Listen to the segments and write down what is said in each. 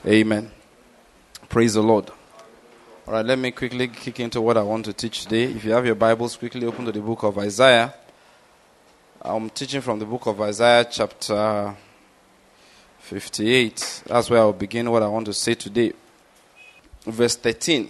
Amen. Praise the Lord. All right, let me quickly kick into what I want to teach today. If you have your Bibles, quickly open to the book of Isaiah. I'm teaching from the book of Isaiah chapter 58. That's where I'll begin what I want to say today. Verse 13.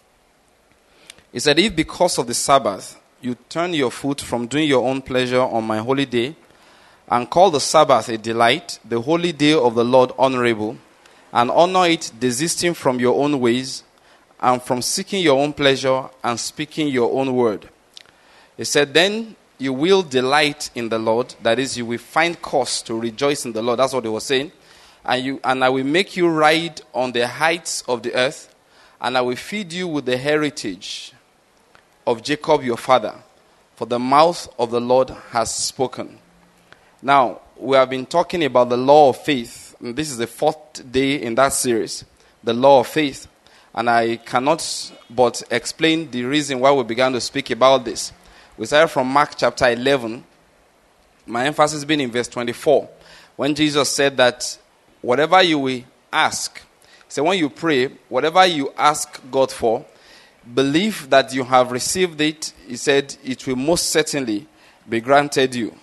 It said, "If because of the Sabbath you turn your foot from doing your own pleasure on my holy day, and call the Sabbath a delight, the holy day of the Lord honorable, and honor it, desisting from your own ways, and from seeking your own pleasure, and speaking your own word." He said, "Then you will delight in the Lord." That is, you will find cause to rejoice in the Lord. That's what he was saying. And I will make you ride on the heights of the earth, and I will feed you with the heritage of Jacob your father, for the mouth of the Lord has spoken. Now, we have been talking about the law of faith. And this is the fourth day in that series, the law of faith. And I cannot but explain the reason why we began to speak about this. We started from Mark chapter 11. My emphasis being in verse 24, when Jesus said that whatever you will ask, so when you pray, whatever you ask God for, believe that you have received it. He said it will most certainly be granted you.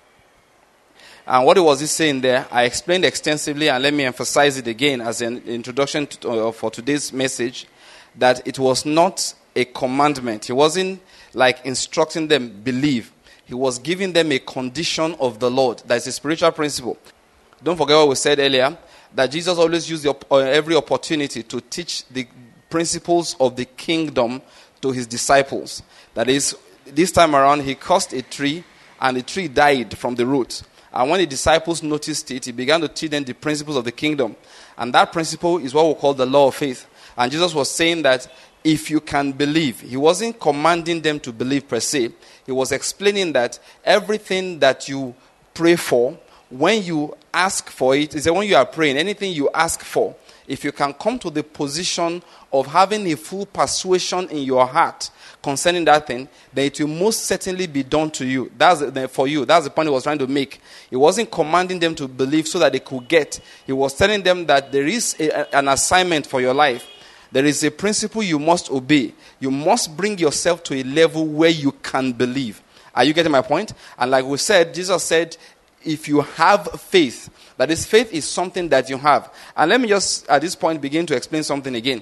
And what was he saying there? I explained extensively, and let me emphasize it again as an introduction for today's message, that it was not a commandment. He wasn't like instructing them, believe. He was giving them a condition of the Lord. That's a spiritual principle. Don't forget what we said earlier, that Jesus always used every opportunity to teach the principles of the kingdom to his disciples. That is, this time around, he cursed a tree, and the tree died from the root. And when the disciples noticed it, he began to teach them the principles of the kingdom. And that principle is what we call the law of faith. And Jesus was saying that if you can believe, he wasn't commanding them to believe per se. He was explaining that everything that you pray for, when you ask for it, he said when you are praying, anything you ask for, if you can come to the position of having a full persuasion in your heart concerning that thing, then it will most certainly be done to you. For you. That's the point he was trying to make. He wasn't commanding them to believe so that they could get. He was telling them that there is an assignment for your life. There is a principle you must obey. You must bring yourself to a level where you can believe. Are you getting my point? And like we said, Jesus said, if you have faith, that is, faith is something that you have. And let me just, at this point, begin to explain something again,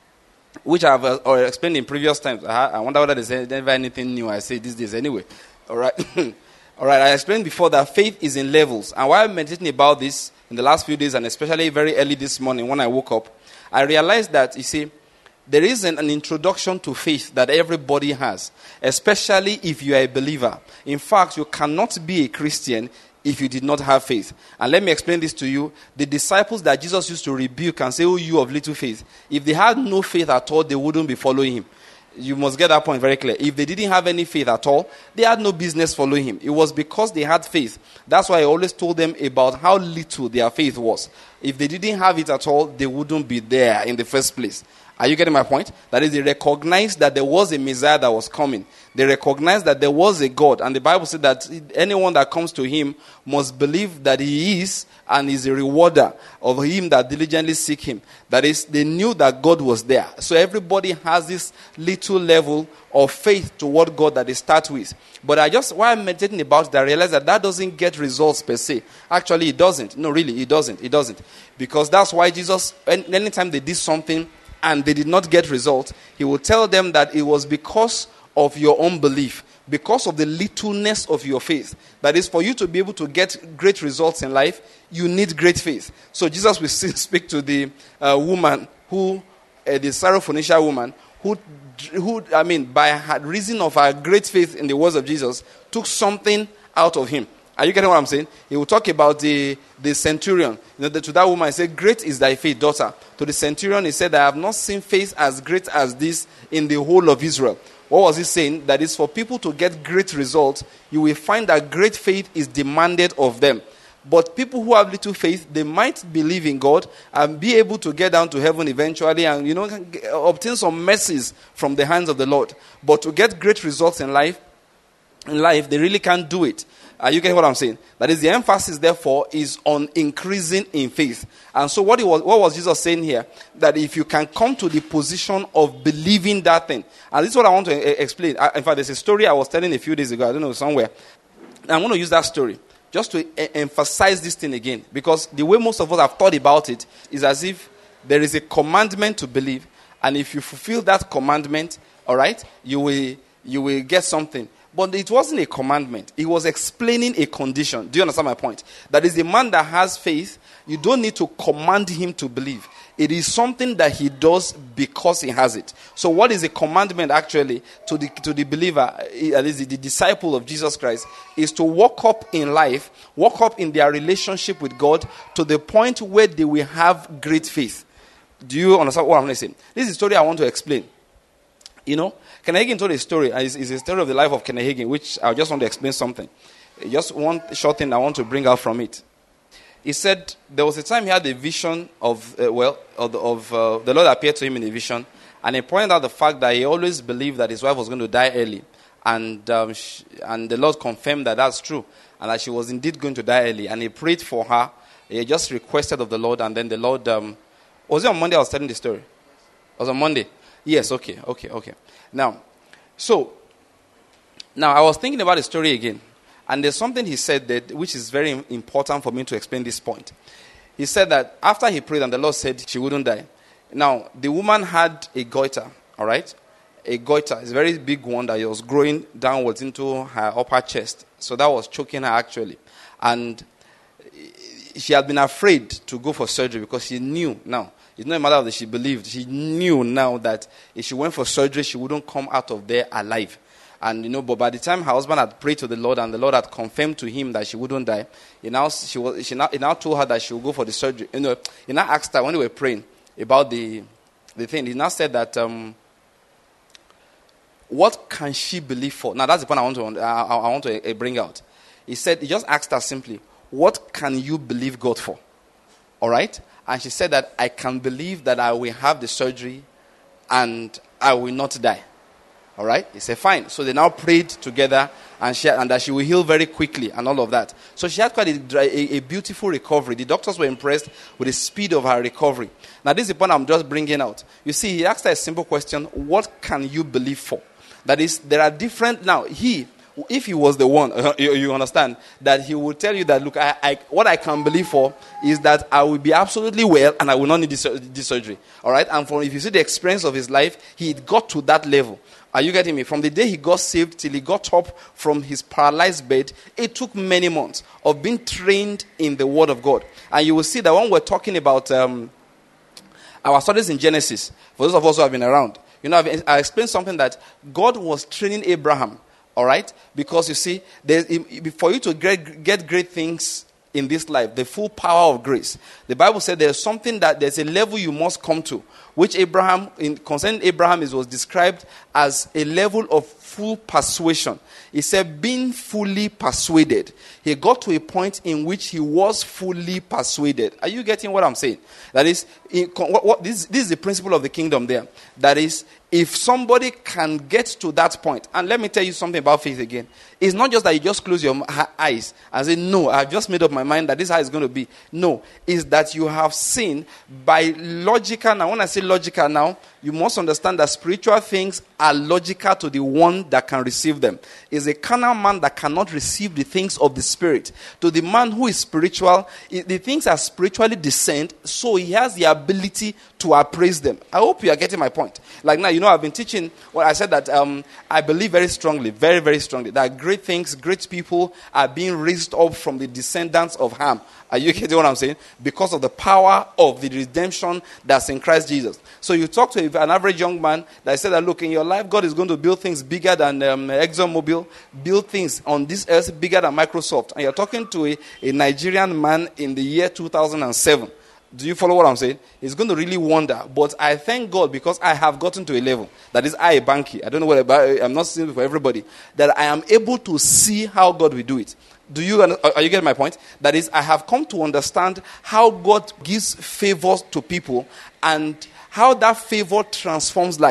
which I have explained in previous times. I wonder whether there's ever anything new I say these days anyway. All right. All right, I explained before that faith is in levels. And while meditating about this in the last few days, and especially very early this morning when I woke up, I realized that, you see, there is an introduction to faith that everybody has, especially if you are a believer. In fact, you cannot be a Christian if you did not have faith. And let me explain this to you. The disciples that Jesus used to rebuke and say, "Oh, you of little faith," if they had no faith at all, they wouldn't be following him. You must get that point very clear. If they didn't have any faith at all, they had no business following him. It was because they had faith. That's why I always told them about how little their faith was. If they didn't have it at all, they wouldn't be there in the first place. Are you getting my point? That is, they recognized that there was a Messiah that was coming. They recognized that there was a God. And the Bible said that anyone that comes to him must believe that he is and is a rewarder of him that diligently seek him. That is, they knew that God was there. So everybody has this little level of faith toward God that they start with. But while I'm meditating about it, I realized that doesn't get results per se. Actually, it doesn't. No, really, it doesn't. It doesn't. Because that's why Jesus, anytime they did something and they did not get results, he will tell them that it was because of your own belief, because of the littleness of your faith. That is, for you to be able to get great results in life, you need great faith. So Jesus will speak to the woman the Syrophoenician woman, who by reason of her great faith in the words of Jesus, took something out of him. Are you getting what I'm saying? He will talk about the centurion. To that woman, he said, "Great is thy faith, daughter." To the centurion, he said, "I have not seen faith as great as this in the whole of Israel." What was he saying? That is, for people to get great results, you will find that great faith is demanded of them. But people who have little faith, they might believe in God and be able to get down to heaven eventually and, obtain some mercies from the hands of the Lord. But to get great results in life, they really can't do it. Are you getting what I'm saying? That is, the emphasis, therefore, is on increasing in faith. And so what was Jesus saying here? That if you can come to the position of believing that thing. And this is what I want to explain. In fact, there's a story I was telling a few days ago. I don't know, somewhere. And I'm going to use that story just to emphasize this thing again. Because the way most of us have thought about it is as if there is a commandment to believe. And if you fulfill that commandment, all right, you will get something. But it wasn't a commandment. It was explaining a condition. Do you understand my point? That is, the man that has faith, you don't need to command him to believe. It is something that he does because he has it. So what is a commandment actually to the believer, at least the disciple of Jesus Christ, is to walk up in life, walk up in their relationship with God to the point where they will have great faith. Do you understand what I'm saying? This is a story I want to explain. You know, Kenneth Hagin told a story, and it's a story of the life of Kenneth Hagin, which I just want to explain something. Just one short thing I want to bring out from it. He said there was a time he had a vision of the Lord appeared to him in a vision, and he pointed out the fact that he always believed that his wife was going to die early, and the Lord confirmed that that's true, and that she was indeed going to die early, and he prayed for her. He just requested of the Lord, and then the Lord was it on Monday I was telling the story? It was on Monday. Yes, okay. Now I was thinking about the story again. And there's something he said that which is very important for me to explain this point. He said that after he prayed and the Lord said she wouldn't die. Now, the woman had a goiter, all right? A goiter is a very big one that was growing downwards into her upper chest. So that was choking her actually. And she had been afraid to go for surgery because she knew now. It's not a matter of that she believed. She knew now that if she went for surgery, she wouldn't come out of there alive. And but by the time her husband had prayed to the Lord and the Lord had confirmed to him that she wouldn't die, he now told her that she would go for the surgery. He now asked her when they were praying about the thing. He now said that what can she believe for? Now that's the point I want to bring out. He just asked her simply, what can you believe God for? All right. And she said that I can believe that I will have the surgery and I will not die. All right? He said, fine. So they now prayed together and that she will heal very quickly and all of that. So she had quite a beautiful recovery. The doctors were impressed with the speed of her recovery. Now this is the point I'm just bringing out. You see, he asked her a simple question, what can you believe for? That is, there are different, now if he was the one, you understand, that he will tell you that, look, what I can believe for is that I will be absolutely well and I will not need this surgery. All right? And if you see the experience of his life, he got to that level. Are you getting me? From the day he got saved till he got up from his paralyzed bed, it took many months of being trained in the Word of God. And you will see that when we're talking about our studies in Genesis, for those of us who have been around, I explained something that God was training Abraham. All right? Because you see, for you to get great things in this life, the full power of grace, the Bible said there's a level you must come to, which concerning Abraham, it was described as a level of full persuasion. He said, being fully persuaded. He got to a point in which he was fully persuaded. Are you getting what I'm saying? That is, this is the principle of the kingdom there. That is, if somebody can get to that point, and let me tell you something about faith again. It's not just that you just close your eyes and say, no, I've just made up my mind that this is how it's going to be. No, it's that you have seen by logical. Now, when I say logical now, you must understand that spiritual things are logical to the one that can receive them. It's a carnal man that cannot receive the things of the spirit. To the man who is spiritual, the things are spiritually discerned, so he has the ability to appraise them. I hope you are getting my point. Like now, I've been teaching, I said that I believe very strongly, very, very strongly, that great things, great people are being raised up from the descendants of Ham. Are you getting what I'm saying? Because of the power of the redemption that's in Christ Jesus. So you talk to an average young man that said that, look, in your life, God is going to build things bigger than ExxonMobil, build things on this earth bigger than Microsoft. And you're talking to a Nigerian man in the year 2007. Do you follow what I'm saying? He's going to really wonder. But I thank God because I have gotten to a level, that is I, a banky. I don't know what I'm not saying for everybody, that I am able to see how God will do it. Are you getting my point? That is, I have come to understand how God gives favors to people and how that favor transforms lives.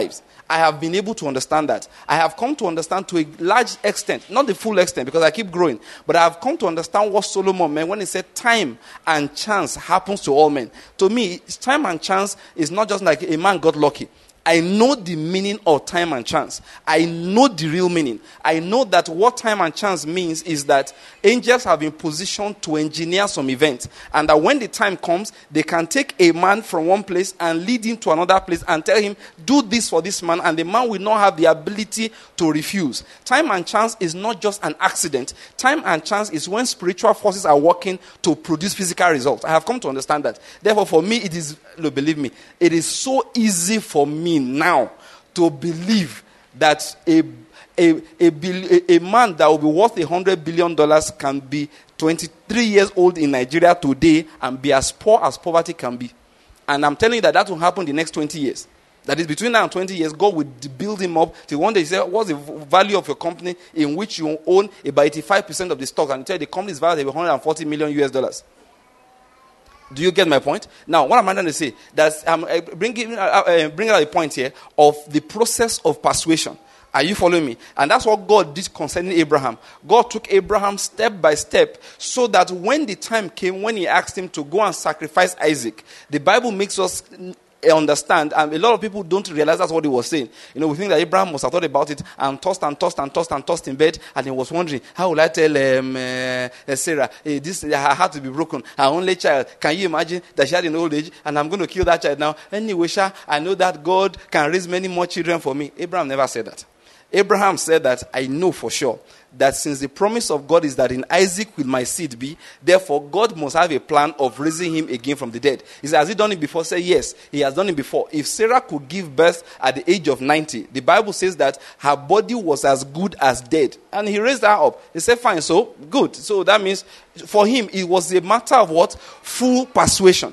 I have been able to understand that. I have come to understand to a large extent, not the full extent because I keep growing, but I have come to understand what Solomon meant when he said time and chance happens to all men. To me, time and chance is not just like a man got lucky. I know the meaning of time and chance. I know the real meaning. I know that what time and chance means is that angels have been positioned to engineer some event. And that when the time comes, they can take a man from one place and lead him to another place and tell him, do this for this man. And the man will not have the ability to refuse. Time and chance is not just an accident. Time and chance is when spiritual forces are working to produce physical results. I have come to understand that. Therefore, for me, it is, believe me, it is so easy for me now to believe that a man that will be worth $100 billion can be 23 years old in Nigeria today and be as poor as poverty can be. And I'm telling you that will happen the next 20 years. That is, between now and 20 years, God will build him up till one day he said, what's the value of your company in which you own about 85% of the stock? And he tell you the company is valued at $140 million US. Do you get my point? Now, what am I trying to say? That's bringing out a point here of the process of persuasion. Are you following me? And that's what God did concerning Abraham. God took Abraham step by step so that when the time came, when he asked him to go and sacrifice Isaac, the Bible makes us understand, and a lot of people don't realize that's what he was saying. We think that Abraham must have thought about it and tossed in bed, and he was wondering, how will I tell Sarah, this her heart to be broken, her only child? Can you imagine that she had an old age, and I'm going to kill that child now? Anyway, I know that God can raise many more children for me. Abraham never said that. Abraham said that, I know for sure that since the promise of God is that in Isaac will my seed be, therefore God must have a plan of raising him again from the dead. He said, has he done it before? Say yes, he has done it before. If Sarah could give birth at the age of 90, the Bible says that her body was as good as dead. And he raised her up. He said, fine, so good. So that means for him, it was a matter of what? Full persuasion.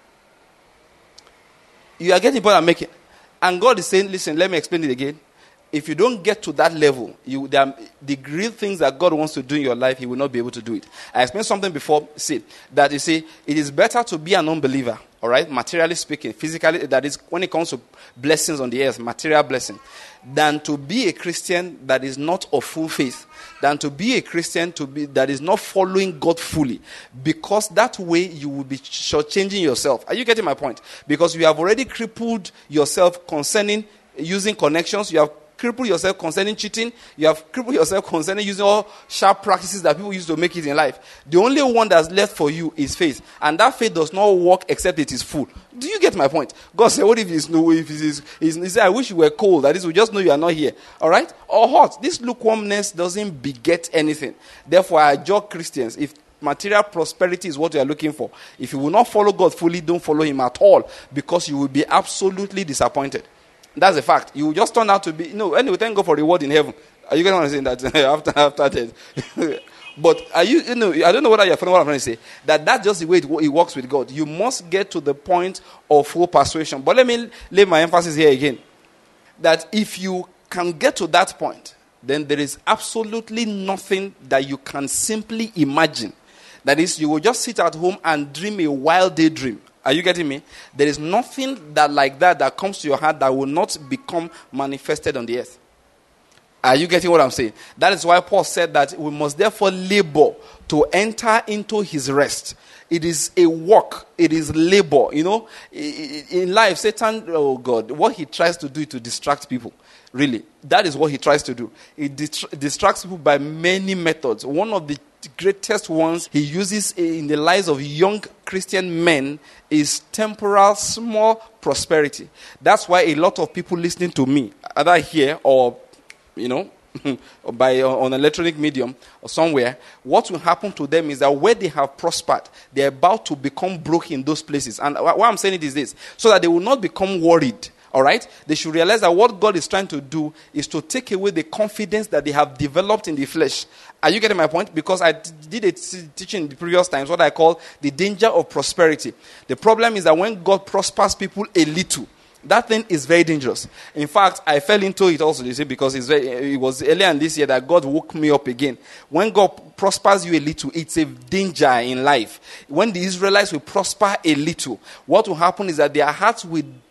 You are getting the point I'm making. And God is saying, listen, let me explain it again. If you don't get to that level, the real things that God wants to do in your life, he will not be able to do it. I explained something before, that you see, it is better to be an unbeliever, all right, materially speaking, physically, that is, when it comes to blessings on the earth, material blessing, than to be a Christian that is not of full faith, than to be a Christian that is not following God fully, because that way you will be shortchanging yourself. Are you getting my point? Because you have already crippled yourself concerning using connections, you have cripple yourself concerning cheating. You have crippled yourself concerning using all sharp practices that people use to make it in life. The only one that's left for you is faith. And that faith does not work except it is full. Do you get my point? God said, what if it's no, if it is, he said, I wish you were cold. That is, we just know you are not here. All right? Or hot. This lukewarmness doesn't beget anything. Therefore, I adjure Christians, if material prosperity is what you are looking for, if you will not follow God fully, don't follow him at all, because you will be absolutely disappointed. That's a fact. You just turn out to be, anyway, thank God for reward in heaven. Are you going to say that after that? But I don't know whether you're following what I'm trying to say. That's just the way it works with God. You must get to the point of full persuasion. But let me lay my emphasis here again. That if you can get to that point, then there is absolutely nothing that you can simply imagine. That is, you will just sit at home and dream a wild daydream. Are you getting me? There is nothing that comes to your heart that will not become manifested on the earth. Are you getting what I'm saying? That is why Paul said that we must therefore labor to enter into his rest. It is a work. It is labor. In life, Satan, oh God, what he tries to do is to distract people. Really. That is what he tries to do. He distracts people by many methods. One of the greatest ones he uses in the lives of young Christian men is temporal small prosperity. That's why a lot of people listening to me, either here or, on electronic medium or somewhere, what will happen to them is that where they have prospered, they're about to become broke in those places. And why I'm saying it is this, so that they will not become worried. All right? They should realize that what God is trying to do is to take away the confidence that they have developed in the flesh. Are you getting my point? Because I did a teaching in the previous times, what I call the danger of prosperity. The problem is that when God prospers people a little, that thing is very dangerous. In fact, I fell into it also, because it was earlier in this year that God woke me up again. When God prospers you a little, it's a danger in life. When the Israelites will prosper a little, what will happen is that their hearts will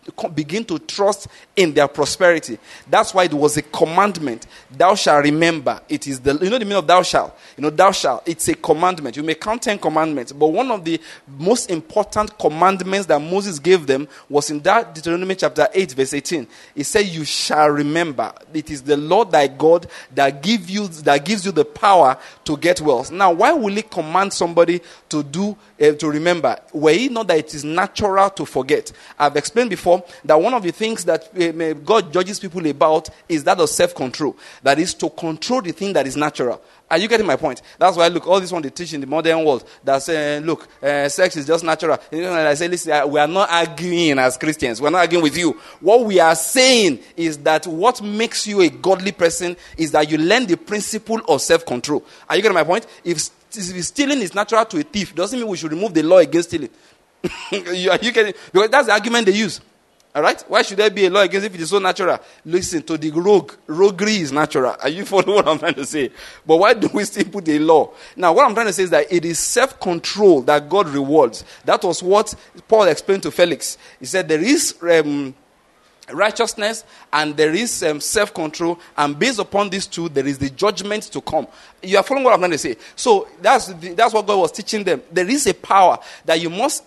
begin to trust in their prosperity. That's why it was a commandment. Thou shalt remember. It is the meaning of thou shalt. Thou shalt. It's a commandment. You may count 10 commandments, but one of the most important commandments that Moses gave them was in that Deuteronomy chapter 8, verse 18. He said, "You shall remember. It is the Lord thy God that gives you the power to get wealth." Now, why will he command somebody to remember? Were it not that it is natural to forget? I've explained before that one of the things that God judges people about is that of self-control. That is to control the thing that is natural. Are you getting my point? That's why, look, all this one they teach in the modern world, that say, look, sex is just natural. And I say, listen, we are not arguing as Christians. We're not arguing with you. What we are saying is that what makes you a godly person is that you learn the principle of self-control. Are you getting my point? If stealing is natural to a thief, doesn't mean we should remove the law against stealing. Are you getting? Because that's the argument they use. All right? Why should there be a law against it if it is so natural? Listen, to the rogue, roguery is natural. Are you following what I'm trying to say? But why do we still put a law? Now, what I'm trying to say is that it is self-control that God rewards. That was what Paul explained to Felix. He said there is righteousness and there is self-control, and based upon these two, there is the judgment to come. You are following what I'm trying to say? So that's what God was teaching them. There is a power that you must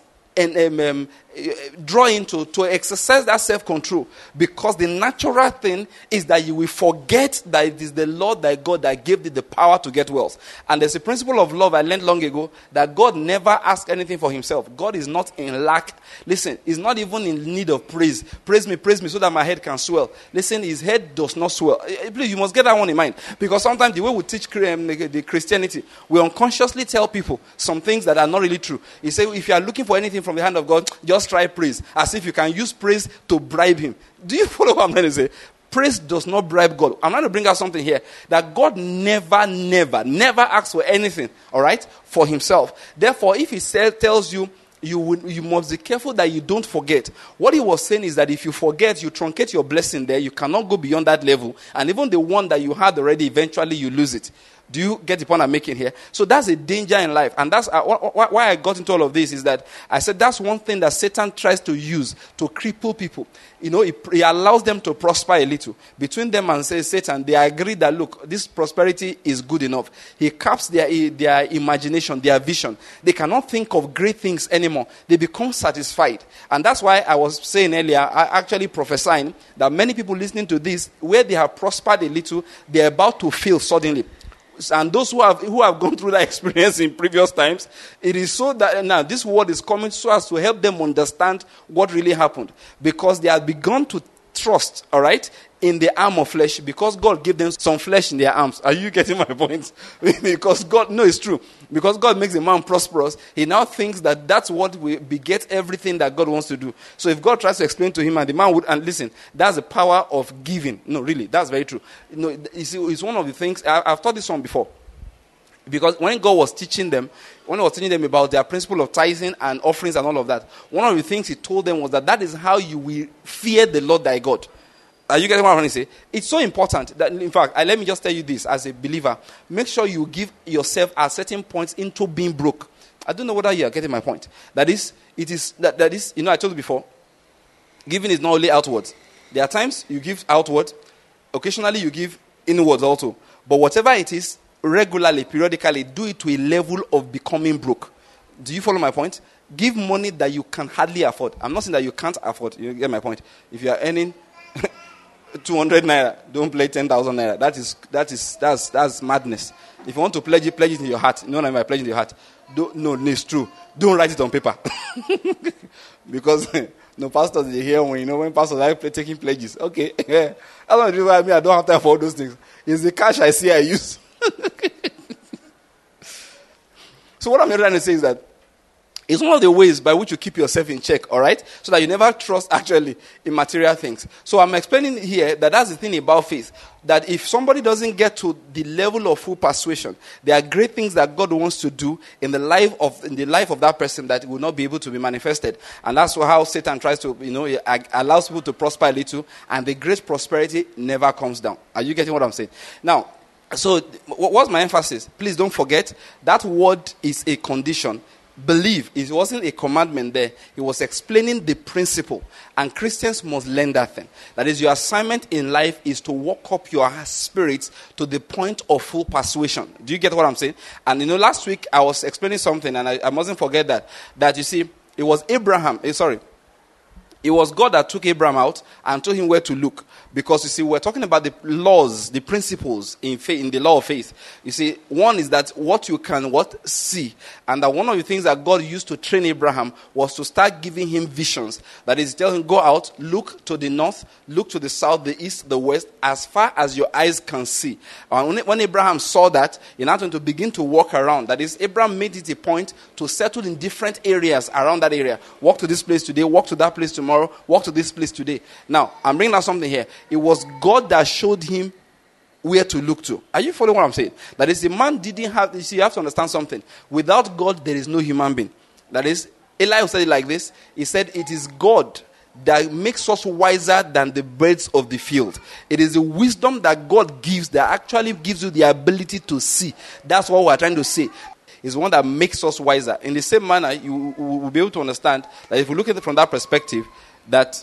draw into to exercise that self-control, because the natural thing is that you will forget that it is the Lord thy God that gave thee the power to get wealth. And there's a principle of love I learned long ago, that God never asks anything for himself. God is not in lack. Listen, he's not even in need of praise. Praise me so that my head can swell. Listen, his head does not swell. Please, you must get that one in mind, because sometimes the way we teach the Christianity, we unconsciously tell people some things that are not really true. He said, if you are looking for anything from the hand of God, just try praise, as if you can use praise to bribe him. Do you follow what I'm trying to say? Praise does not bribe God. I'm going to bring out something here, that God never asks for anything, all right, for himself. Therefore, if he tells you, you must be careful that you don't forget. What he was saying is that if you forget, you truncate your blessing there. You cannot go beyond that level. And even the one that you had already, eventually you lose it. Do you get the point I'm making here? So that's a danger in life. And that's why I got into all of this, is that I said that's one thing that Satan tries to use to cripple people. He allows them to prosper a little. Between them and Satan, they agree that, look, this prosperity is good enough. He caps their imagination, their vision. They cannot think of great things anymore. They become satisfied. And that's why I was saying earlier, I actually prophesying that many people listening to this, where they have prospered a little, they're about to fail suddenly. And those who have gone through that experience in previous times, it is so that now this word is coming so as to help them understand what really happened. Because they have begun to trust, all right, in the arm of flesh, because God gave them some flesh in their arms. Are you getting my point? Because God, no, it's true. Because God makes a man prosperous, he now thinks that that's what will beget everything that God wants to do. So if God tries to explain to him, and the man would, and listen, that's the power of giving. No, really, that's very true. You see, it's one of the things, I've taught this one before. Because when God was teaching them, about their principle of tithing and offerings and all of that, one of the things he told them was that is how you will fear the Lord thy God. Are you getting what I'm trying to say? It's so important that, in fact, let me just tell you this as a believer. Make sure you give yourself at certain points into being broke. I don't know whether you are getting my point. That is, I told you before, giving is not only outwards. There are times you give outward, occasionally you give inwards also. But whatever it is, regularly, periodically, do it to a level of becoming broke. Do you follow my point? Give money that you can hardly afford. I'm not saying that you can't afford. You get my point? If you are earning 200 naira, don't play 10,000 naira. That's madness. If you want to pledge it in your heart. You know what I mean by pledge in your heart? No, it's true. Don't write it on paper. Because no pastors they hear when pastors are taking pledges. Okay. That's one of the reasons why I don't have time for all those things. It's the cash I see I use. So what I'm trying to say is that it's one of the ways by which you keep yourself in check, all right? So that you never trust actually in material things. So I'm explaining here that that's the thing about faith. That if somebody doesn't get to the level of full persuasion, there are great things that God wants to do in the life of that person that will not be able to be manifested. And that's how Satan tries to, allows people to prosper a little, and the great prosperity never comes down. Are you getting what I'm saying? Now, so what's my emphasis? Please don't forget, that word is a condition. believe. It wasn't a commandment there. He was explaining the principle. And Christians must learn that thing. That is, your assignment in life is to walk up your spirits to the point of full persuasion. Do you get what I'm saying? And last week I was explaining something, and I mustn't forget that you see, it was it was God that took Abraham out and told him where to look. Because, you see, we're talking about the laws, the principles in faith, in the law of faith. You see, one is that what you can see. And that one of the things that God used to train Abraham was to start giving him visions. That is, tell him, go out, look to the north, look to the south, the east, the west, as far as your eyes can see. And when Abraham saw that, he now had to begin to walk around. That is, Abraham made it a point to settle in different areas around that area. Walk to this place today, walk to that place tomorrow, walk to this place today. Now, I'm bringing out something here. It was God that showed him where to look to. Are you following what I'm saying? That is, the man didn't have, you see, you have to understand something. Without God, there is no human being. That is, Eli said it like this. He said, it is God that makes us wiser than the birds of the field. It is the wisdom that God gives that actually gives you the ability to see. That's what we're trying to say. It's one that makes us wiser. In the same manner, you will be able to understand that if you look at it from that perspective, that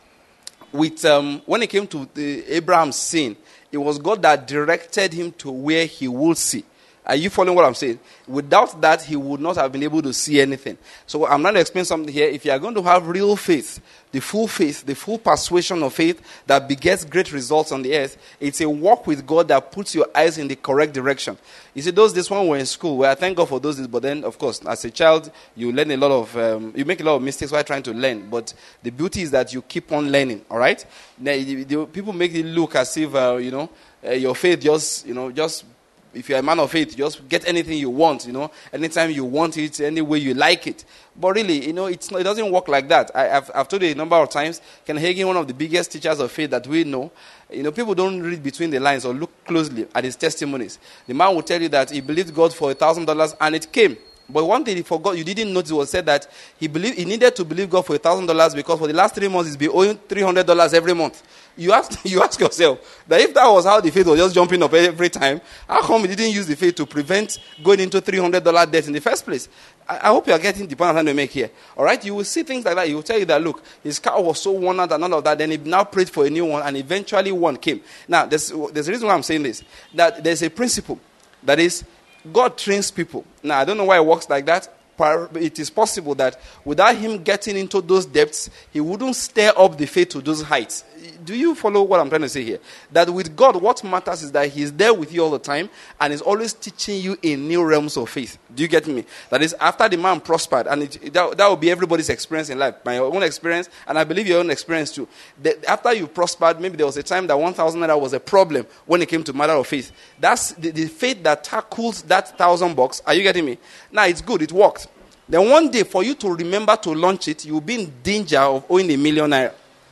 with when it came to Abraham's sin, it was God that directed him to where he would see. Are you following what I'm saying? Without that, he would not have been able to see anything. So I'm going to explain something here. If you are going to have real faith, the full persuasion of faith that begets great results on the earth, it's a walk with God that puts your eyes in the correct direction. You see, those days when we were in school, well, I thank God for those days, but then, of course, as a child, you learn a lot of, you make a lot of mistakes while trying to learn, but the beauty is that you keep on learning, all right? Now, people make it look as if, your faith just if you're a man of faith, just get anything you want, anytime you want it, any way you like it. But really, it doesn't work like that. I've told you a number of times, Ken Hagin, one of the biggest teachers of faith that we know, people don't read between the lines or look closely at his testimonies. The man will tell you that he believed God for $1,000 and it came. But one thing he forgot, you didn't notice, was said that he needed to believe God for $1,000 because for the last 3 months he's been owing $300 every month. You ask yourself that if that was how the faith was just jumping up every time, how come he didn't use the faith to prevent going into $300 debt in the first place? I hope you are getting the point I'm trying to make here. All right, you will see things like that. He will tell you that, look, his car was so worn out and all of that. Then he now prayed for a new one, and eventually one came. Now, there's a reason why I'm saying this. That there's a principle that is, God trains people. Now, I don't know why it works like that. It is possible that without him getting into those depths, he wouldn't stir up the faith to those heights. Do you follow what I'm trying to say here? That with God, what matters is that he's there with you all the time and is always teaching you in new realms of faith. Do you get me? That is, after the man prospered, and that will be everybody's experience in life. My own experience, and I believe your own experience too. After you prospered, maybe there was a time that 1,000 naira was a problem when it came to matter of faith. That's the faith that tackles that $1,000. Are you getting me? Now, it's good. It worked. Then one day, for you to remember to launch it, you'll be in danger of owing ₦1 million.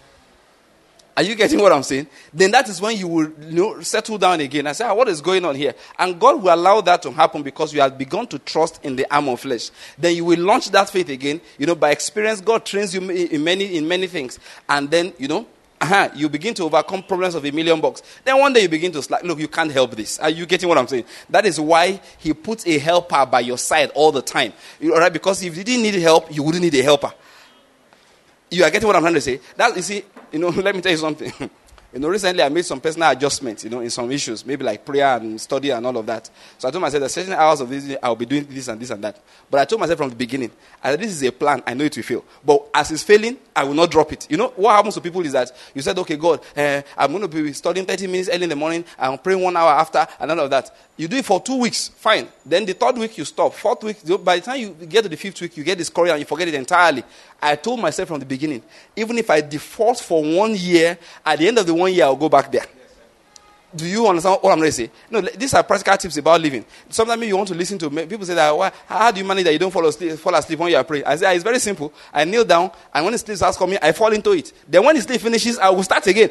Are you getting what I'm saying? Then that is when you will settle down again and say, what is going on here? And God will allow that to happen because you have begun to trust in the arm of flesh. Then you will launch that faith again. By experience, God trains you in many things. And then, you begin to overcome problems of $1 million. Then one day you begin to slack. Look, you can't help this. Are you getting what I'm saying? That is why he puts a helper by your side all the time. All right? Because if you didn't need help, you wouldn't need a helper. You are getting what I'm trying to say? That, you see, let me tell you something. Recently I made some personal adjustments, in some issues, maybe like prayer and study and all of that. So I told myself that certain hours of this day, I'll be doing this and this and that. But I told myself from the beginning, this is a plan, I know it will fail. But as it's failing, I will not drop it. What happens to people is that you said, okay, God, I'm going to be studying 30 minutes early in the morning, I'm praying 1 hour after, and all of that. You do it for 2 weeks, fine. Then the 3rd week, you stop. 4th week, by the time you get to the 5th week, you get discouraged and you forget it entirely. I told myself from the beginning, even if I default for 1 year, at the end of the 1 year, I'll go back there. Do you understand what I'm going to say? No, these are practical tips about living. Sometimes you want to listen to people say that, how do you manage that you don't fall asleep when you are praying? I say, it's very simple. I kneel down, and when the sleep starts coming, I fall into it. Then when the sleep finishes, I will start again.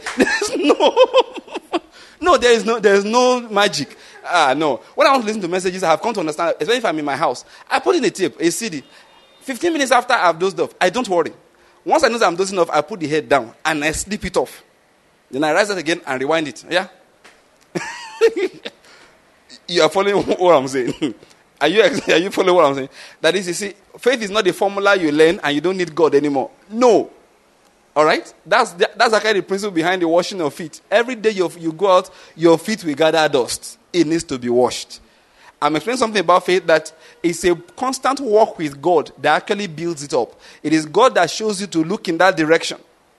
There is no magic. No. When I want to listen to messages, I have come to understand, especially if I'm in my house, I put in a tape, a CD. 15 minutes after I've dozed off, I don't worry. Once I know that I'm dozing off, I put the head down and I sleep it off. Then I rise it again and rewind it. Yeah? You are following what I'm saying. Are you following what I'm saying? That is, you see, faith is not a formula you learn and you don't need God anymore. No. All right? That's actually the principle behind the washing of feet. Every day you go out, your feet will gather dust. It needs to be washed. I'm explaining something about faith that it's a constant walk with God that actually builds it up. It is God that shows you to look in that direction.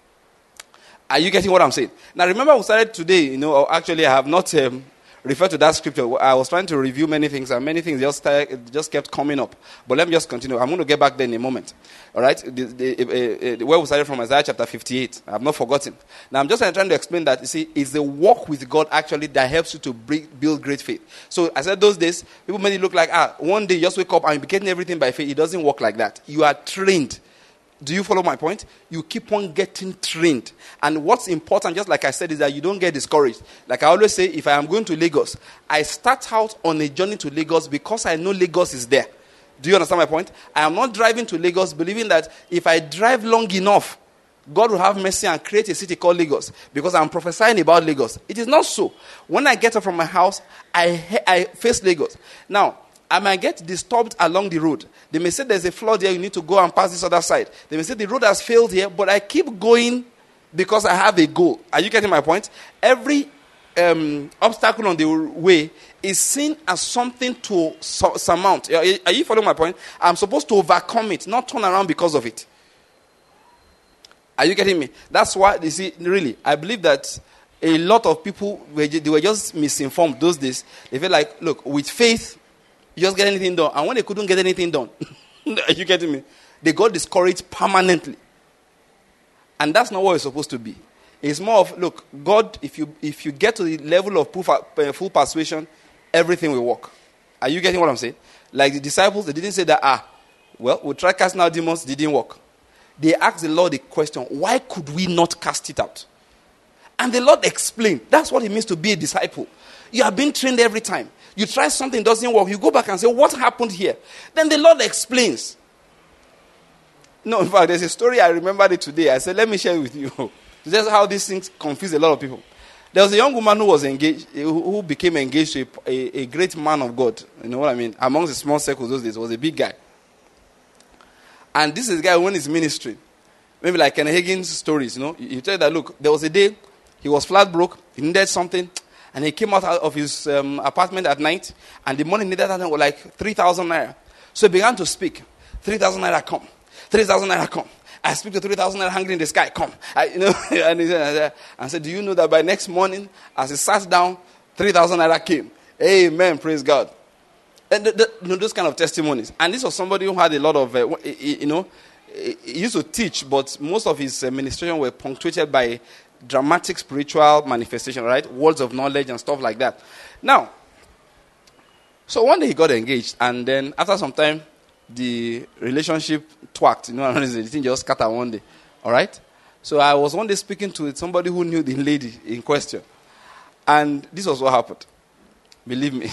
Are you getting what I'm saying? Now, remember we started today, actually I have not referred to that scripture. I was trying to review many things, and many things just kept coming up. But let me just continue. I'm going to get back there in a moment. All right? Where we started from, Isaiah chapter 58. I've not forgotten. Now, I'm just trying to explain that, you see, it's the walk with God actually that helps you to build great faith. So, I said those days, people made it look like, one day you just wake up and you be getting everything by faith. It doesn't work like that. You are trained. Do you follow my point? You keep on getting trained. And what's important, just like I said, is that you don't get discouraged. Like I always say, if I am going to Lagos, I start out on a journey to Lagos because I know Lagos is there. Do you understand my point? I am not driving to Lagos believing that if I drive long enough, God will have mercy and create a city called Lagos because I'm prophesying about Lagos. It is not so. When I get up from my house, I face Lagos. Now, I might get disturbed along the road. They may say there's a flood here, you need to go and pass this other side. They may say the road has failed here, but I keep going because I have a goal. Are you getting my point? Every obstacle on the way is seen as something to surmount. Are you following my point? I'm supposed to overcome it, not turn around because of it. Are you getting me? That's why, you see, really, I believe that a lot of people, they were just misinformed those days. They feel like, look, with faith, you just get anything done. And when they couldn't get anything done, are you getting me? They got discouraged permanently. And that's not what it's supposed to be. It's more of, look, God, if you get to the level of full persuasion, everything will work. Are you getting what I'm saying? Like the disciples, they didn't say that, we'll try casting out demons, didn't work. They asked the Lord the question, why could we not cast it out? And the Lord explained. That's what it means to be a disciple. You are being trained every time. You try something, doesn't work. You go back and say, what happened here? Then the Lord explains. No, in fact, there's a story, I remembered it today. I said, let me share it with you. That's how these things confuse a lot of people. There was a young woman who was engaged, who became engaged to a great man of God. You know what I mean? Amongst the small circles those days, was a big guy. And this is the guy who went his ministry. Maybe like Ken Hagin's stories, You tell that, look, there was a day, he was flat broke, he needed something, and he came out of his apartment at night, and the money needed at was like 3,000 naira. So he began to speak. 3,000 naira come. 3,000 naira come. I speak to 3,000 naira hungry in the sky, come. And he said, do you know that by next morning, as he sat down, 3,000 naira came. Amen, praise God. And those kind of testimonies. And this was somebody who had a lot of, he used to teach, but most of his ministration were punctuated by dramatic spiritual manifestation, right? Words of knowledge and stuff like that. Now, so one day he got engaged, and then after some time, the relationship twacked. The thing just scattered one day. All right? So I was one day speaking to somebody who knew the lady in question. And this was what happened. Believe me.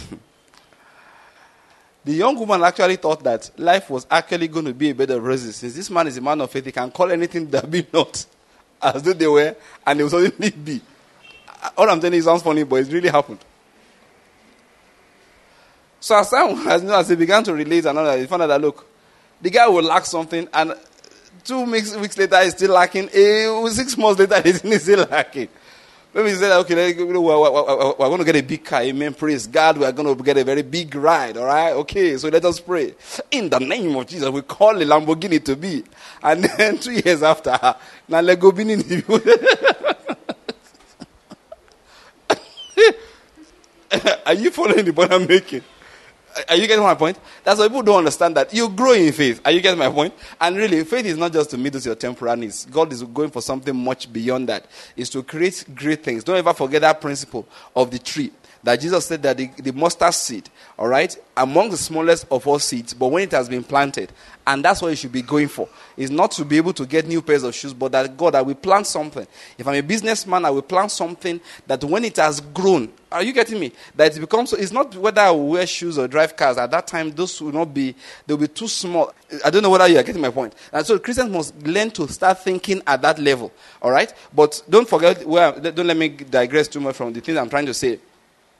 The young woman actually thought that life was actually going to be a bed of roses. Since this man is a man of faith, he can call anything that be not as though they were, and they will suddenly be. All I'm telling you sounds funny, but it really happened. So as they began to relate and all that, they found out that, look, the guy will lack something, and 2 weeks later, he's still lacking. 6 months later, he's still lacking. Maybe he said, okay, we're going to get a big car. Amen. Praise God. We're going to get a very big ride. All right. Okay. So let us pray. In the name of Jesus, we call a Lamborghini to be. And then 2 years after, now Lego Bini. Are you following the point I'm making? Are you getting my point? That's why people don't understand that. You grow in faith. Are you getting my point? And really, faith is not just to meet your temporal needs. God is going for something much beyond that. It's to create great things. Don't ever forget that principle of the tree. That Jesus said that the mustard seed, all right, among the smallest of all seeds, but when it has been planted, and that's what you should be going for. Is not to be able to get new pairs of shoes, but that God, I will plant something. If I'm a businessman, I will plant something that when it has grown, are you getting me? That it becomes, so it's not whether I will wear shoes or drive cars. At that time, those will not be, they'll be too small. I don't know whether you are getting my point. And so Christians must learn to start thinking at that level, all right? But don't forget, don't let me digress too much from the things I'm trying to say.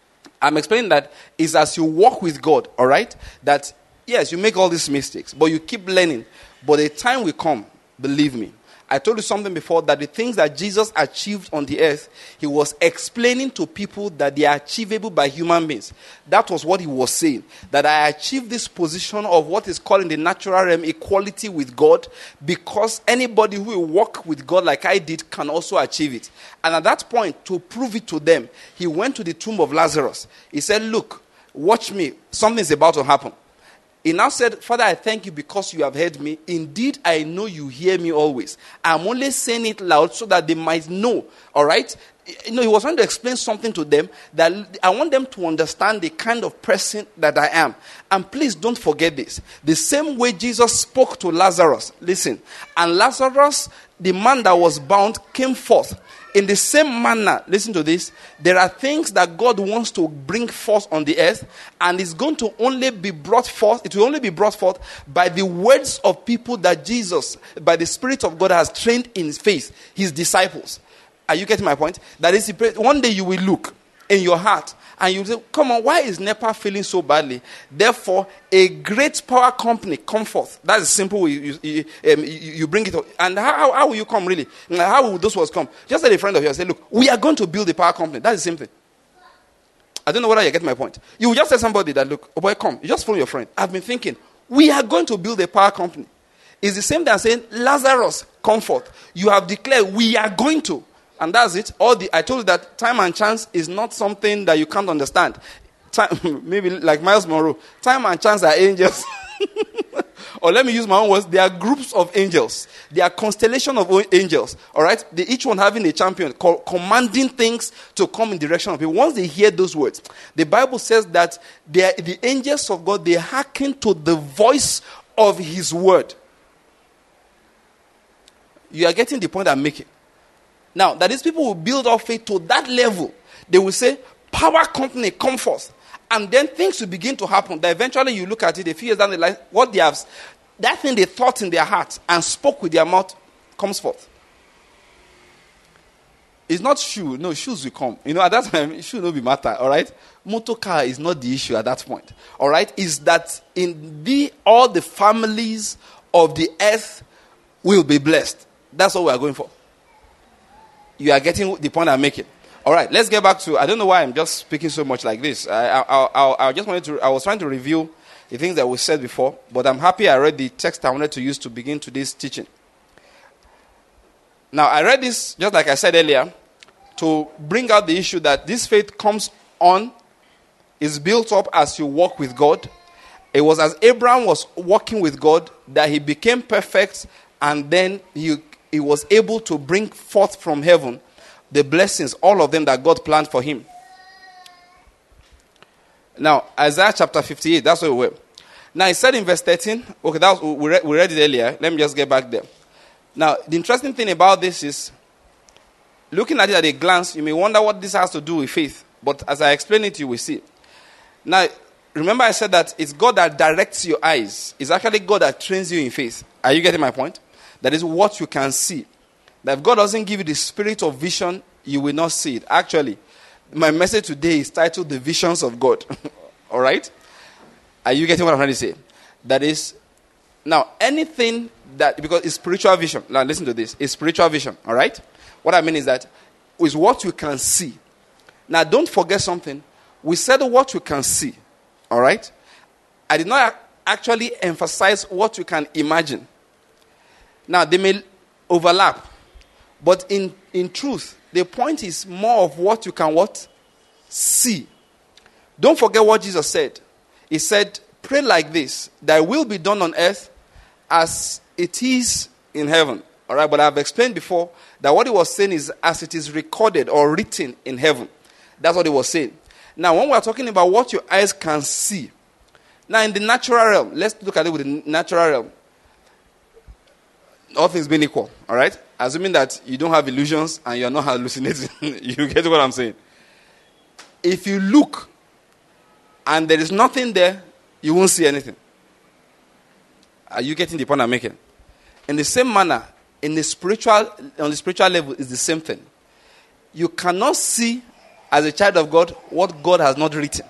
I'm explaining that is as you walk with God, all right? That, yes, you make all these mistakes, but you keep learning. But the time will come, believe me. I told you something before that the things that Jesus achieved on the earth, he was explaining to people that they are achievable by human beings. That was what he was saying. That I achieved this position of what is called in the natural realm equality with God because anybody who will walk with God like I did can also achieve it. And at that point, to prove it to them, he went to the tomb of Lazarus. He said, look, watch me. Something's about to happen. He now said, Father, I thank you because you have heard me. Indeed, I know you hear me always. I'm only saying it loud so that they might know. All right? He was trying to explain something to them that I want them to understand the kind of person that I am. And please don't forget this. The same way Jesus spoke to Lazarus, listen, and Lazarus, the man that was bound, came forth. In the same manner, listen to this, there are things that God wants to bring forth on the earth, and it's going to only be brought forth, it will only be brought forth by the words of people that Jesus, by the Spirit of God, has trained in his faith, his disciples. Are you getting my point? That is, one day you will look in your heart, and you say, come on, why is NEPA feeling so badly? Therefore, a great power company come forth. That's simple. You bring it up. And how will you come, really? How will those words come? Just let a friend of yours say, look, we are going to build a power company. That's the same thing. I don't know whether you get my point. You will just tell somebody that, look, oh boy, come. You just phone your friend. I've been thinking, we are going to build a power company. It's the same thing as saying, Lazarus, come forth. You have declared, we are going to. And that's it. I told you that time and chance is not something that you can't understand. Time, maybe like Miles Monroe. Time and chance are angels. Or let me use my own words. They are groups of angels. They are constellation of angels. All right? Each one having a champion, commanding things to come in direction of people. Once they hear those words, the Bible says that the angels of God, they hearken to the voice of his word. You are getting the point I'm making. Now, that these people will build up faith to that level. They will say, power company, come forth. And then things will begin to happen. That eventually you look at it, a few years down the line, what they have, that thing they thought in their heart and spoke with their mouth comes forth. It's not shoe. No, shoes will come. At that time, shoe will not be matter, all right? Motor car is not the issue at that point, all right? Is that all the families of the earth will be blessed. That's what we are going for. You are getting the point I'm making. All right, let's get back to, I don't know why I'm just speaking so much like this. I was trying to review the things that we said before, but I'm happy I read the text I wanted to use to begin today's teaching. Now, I read this, just like I said earlier, to bring out the issue that this faith comes on, is built up as you walk with God. It was as Abraham was walking with God that he became perfect, and then he was able to bring forth from heaven the blessings, all of them that God planned for him. Now, Isaiah chapter 58, that's where we were. Now, it said in verse 13, okay, we read it earlier. Let me just get back there. Now, the interesting thing about this is, looking at it at a glance, you may wonder what this has to do with faith. But as I explain it, you will see. Now, remember I said that it's God that directs your eyes. It's actually God that trains you in faith. Are you getting my point? That is what you can see. That if God doesn't give you the spirit of vision, you will not see it. Actually, my message today is titled The Visions of God. All right? Are you getting what I'm trying to say? That is, now, anything that, because it's spiritual vision. Now, listen to this. It's spiritual vision. All right? What I mean is that it's what you can see. Now, don't forget something. We said what you can see. All right? I did not actually emphasize what you can imagine. Now, they may overlap. But in truth, the point is more of what you can what? See. Don't forget what Jesus said. He said, pray like this, thy will be done on earth as it is in heaven. All right, but I've explained before that what he was saying is as it is recorded or written in heaven. That's what he was saying. Now, when we're talking about what your eyes can see, now in the natural realm, let's look at it with the natural realm. All things being equal, all right? Assuming that you don't have illusions and you're not hallucinating. You get what I'm saying? If you look and there is nothing there, you won't see anything. Are you getting the point I'm making? In the same manner, on the spiritual level, it's the same thing. You cannot see as a child of God, what God has not written.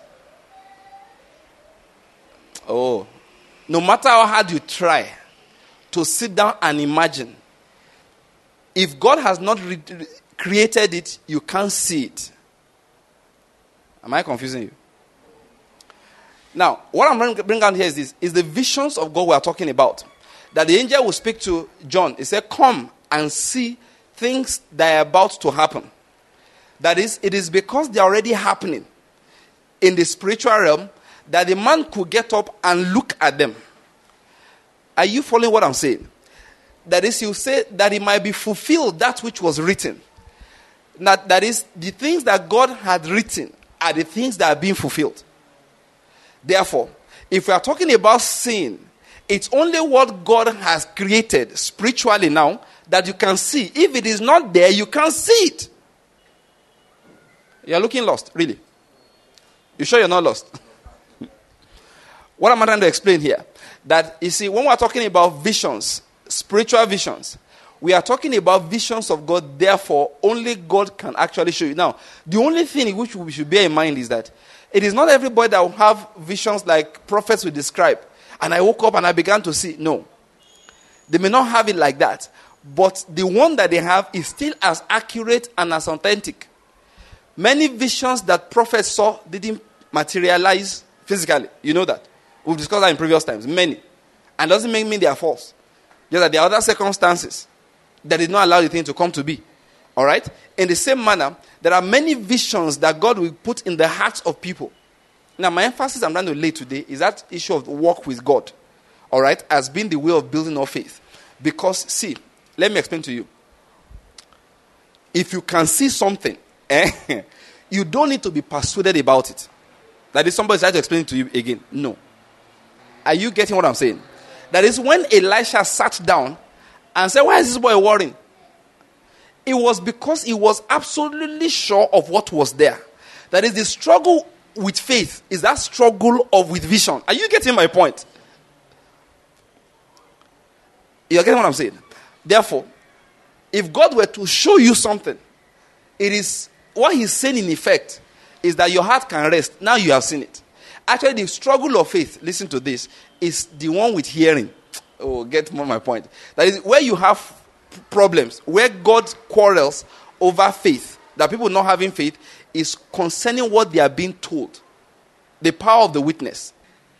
Oh, no matter how hard you try to sit down and imagine, if God has not created it, you can't see it. Am I confusing you? Now, what I'm going to bring out here is this: is the visions of God we are talking about. That the angel will speak to John. He said, "Come and see things that are about to happen." That is, it is because they are already happening in the spiritual realm that the man could get up and look at them. Are you following what I'm saying? That is, you say that it might be fulfilled that which was written. That is, the things that God had written are the things that are being fulfilled. Therefore, if we are talking about sin, it's only what God has created spiritually now that you can see. If it is not there, you can't see it. You're looking lost, really. You sure you're not lost? What am I trying to explain here? That, you see, when we're talking about visions, spiritual visions, we are talking about visions of God. Therefore, only God can actually show you. Now, the only thing which we should bear in mind is that it is not everybody that will have visions like prophets will describe. And I woke up and I began to see. No. They may not have it like that. But the one that they have is still as accurate and as authentic. Many visions that prophets saw didn't materialize physically. You know that. We've discussed that in previous times. Many. And doesn't mean they are false. Just that there are other circumstances that did not allow the thing to come to be. Alright? In the same manner, there are many visions that God will put in the hearts of people. Now, my emphasis I'm trying to lay today is that issue of walk with God. Alright? As being the way of building our faith. Because, see, let me explain to you. If you can see something, you don't need to be persuaded about it. That is, somebody trying to explain it to you again. No. Are you getting what I'm saying? That is, when Elisha sat down and said, "Why is this boy worrying?" It was because he was absolutely sure of what was there. That is, the struggle with faith is that struggle with vision. Are you getting my point? You're getting what I'm saying? Therefore, if God were to show you something, it is what he's saying in effect is that your heart can rest. Now you have seen it. Actually, the struggle of faith, listen to this, is the one with hearing. Oh, get more my point. That is where you have problems, where God quarrels over faith, that people not having faith, is concerning what they are being told. The power of the witness.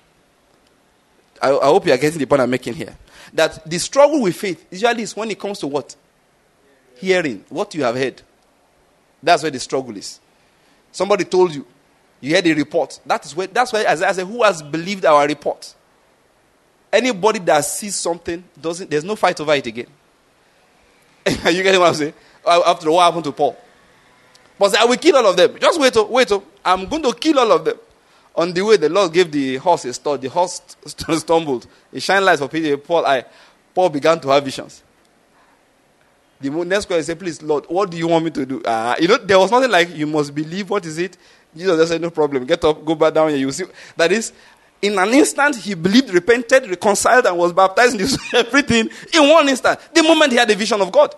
I hope you are getting the point I'm making here. That the struggle with faith usually is when it comes to what? Hearing. What you have heard. That's where the struggle is. Somebody told you. You heard a report. That's why Isaiah said, "Who has believed our report?" Anybody that sees something, there's no fight over it again. Are you getting what I'm saying? After what happened to Paul. But say, "I will kill all of them." Just wait up. I'm going to kill all of them. On the way, the Lord gave the horse a start. The horse stumbled. He shined lights for Peter. Paul began to have visions. The next question, he said, "Please, Lord, what do you want me to do?" There was nothing like, "You must believe." What is it? Jesus just said, "No problem. Get up, go back down here. You will see." That is, in an instant, he believed, repented, reconciled, and was baptized in everything in one instant. The moment he had the vision of God.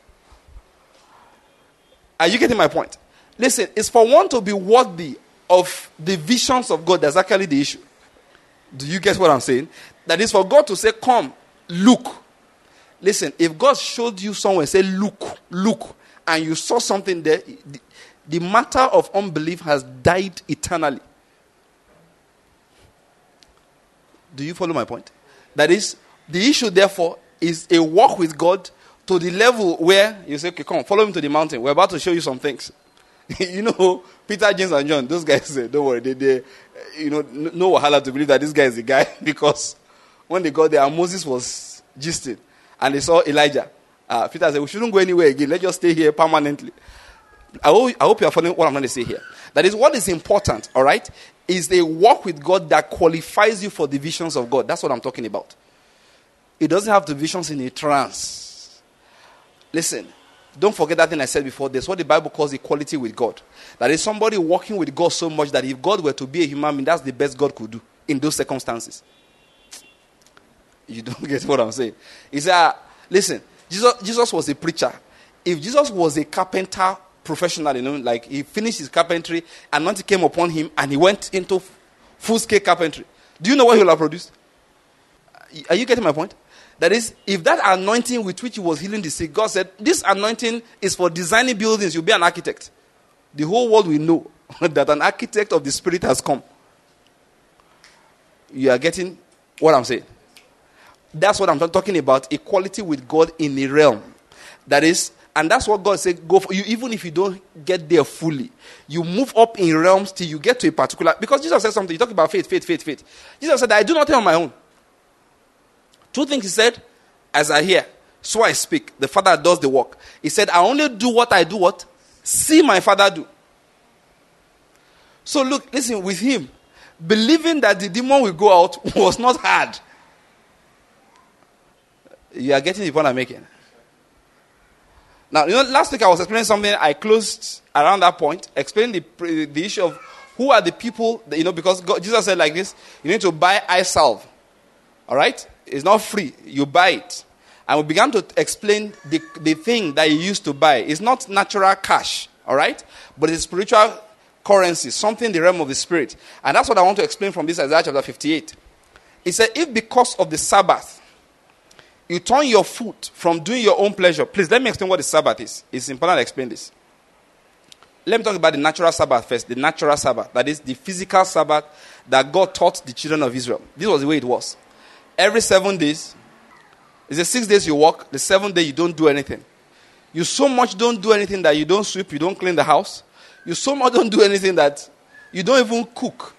Are you getting my point? Listen, it's for one to be worthy of the visions of God. That's actually the issue. Do you get what I'm saying? That is for God to say, "Come, look." Listen, if God showed you somewhere, say, look, and you saw something there, the matter of unbelief has died eternally. Do you follow my point? That is, the issue, therefore, is a walk with God to the level where you say, "Okay, come, follow me to the mountain. We're about to show you some things." Peter, James, and John, those guys say, "Don't worry, they no wahala to believe that this guy is the guy," because when they got there, Moses was gisting, and they saw Elijah. Peter said, "We shouldn't go anywhere again. Let's just stay here permanently." I hope you are following what I'm going to say here. That is, what is important, all right, is a walk with God that qualifies you for the visions of God. That's what I'm talking about. It doesn't have the visions in a trance. Listen, don't forget that thing I said before. There's what the Bible calls equality with God. That is somebody walking with God so much that if God were to be a human being, that's the best God could do in those circumstances. You don't get what I'm saying. He said, listen, Jesus was a preacher. If Jesus was a carpenter professional, like he finished his carpentry, anointing came upon him, and he went into full-scale carpentry. Do you know what he will have produced? Are you getting my point? That is, if that anointing with which he was healing the sick, God said, this anointing is for designing buildings, you'll be an architect. The whole world will know that an architect of the Spirit has come. You are getting what I'm saying? That's what I'm talking about, equality with God in a realm. That is, and that's what God said, go for you, even if you don't get there fully. You move up in realms till you get to a particular, because Jesus said something, you talk about faith. Jesus said, I do nothing on my own. Two things he said, as I hear, so I speak. The Father does the work. He said, I only do what I do what? See my Father do. So look, listen, with him, believing that the demon will go out was not hard. You are getting the point I'm making. Now, last week I was explaining something. I closed around that point, explaining the issue of who are the people, because Jesus said like this, you need to buy eye salve. All right? It's not free. You buy it. And we began to explain the thing that you used to buy. It's not natural cash. All right? But it's spiritual currency, something in the realm of the spirit. And that's what I want to explain from this Isaiah chapter 58. It said, if because of the Sabbath, you turn your foot from doing your own pleasure. Please, let me explain what the Sabbath is. It's important to explain this. Let me talk about the natural Sabbath first. The natural Sabbath. That is the physical Sabbath that God taught the children of Israel. This was the way it was. Every 7 days, it's the 6 days you work. The 7th day you don't do anything. You so much don't do anything that you don't sweep, you don't clean the house. You so much don't do anything that you don't even cook.